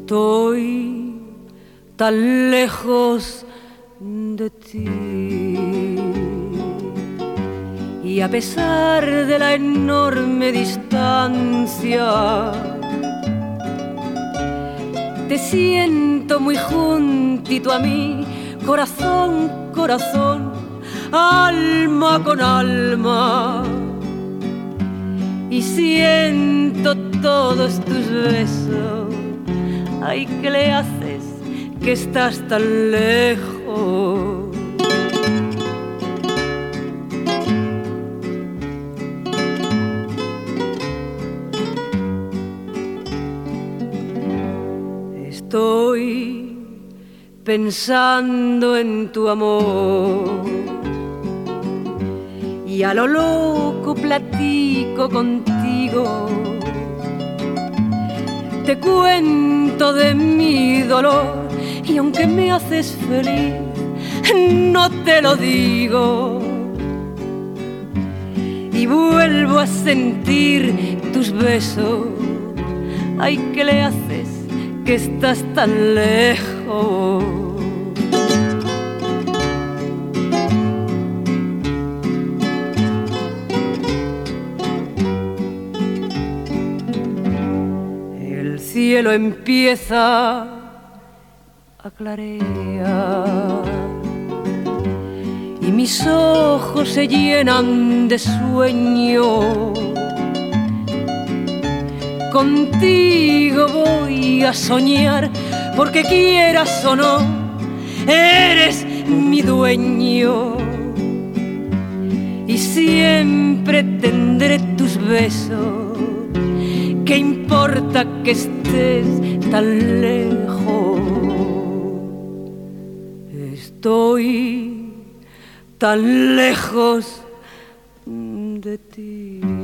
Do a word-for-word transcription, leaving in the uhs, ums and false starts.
Estoy tan lejos de ti y a pesar de la enorme distancia te siento muy juntito a mí, corazón, corazón, alma con alma, y siento todos tus besos. Ay, ¿qué le haces que estás tan lejos? Estoy pensando en tu amor y a lo loco platico contigo. Te cuento de mi dolor y aunque me haces feliz, no te lo digo. Y vuelvo a sentir tus besos. Ay, ¿qué le haces que estás tan lejos? El cielo empieza a clarear y mis ojos se llenan de sueño. Contigo voy a soñar, porque quieras o no, eres mi dueño. Y siempre tendré tus besos. ¿Qué importa que estés tan lejos? Estoy tan lejos de ti.